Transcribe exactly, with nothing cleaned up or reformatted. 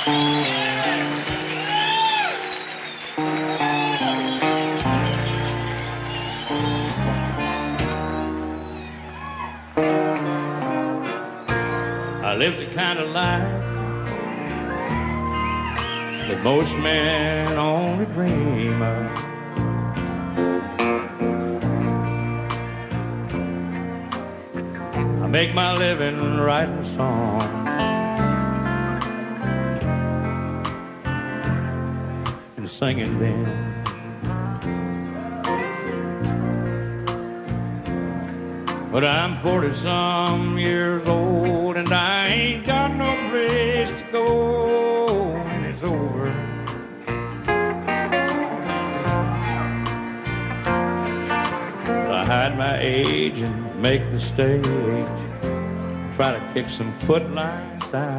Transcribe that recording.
I live the kind of life that most men only dream of. I make my living writing songs and singing them. But I'm forty-some years old and I ain't got no place to go when it's over. I hide my age and make the stage, try to kick some footlights out.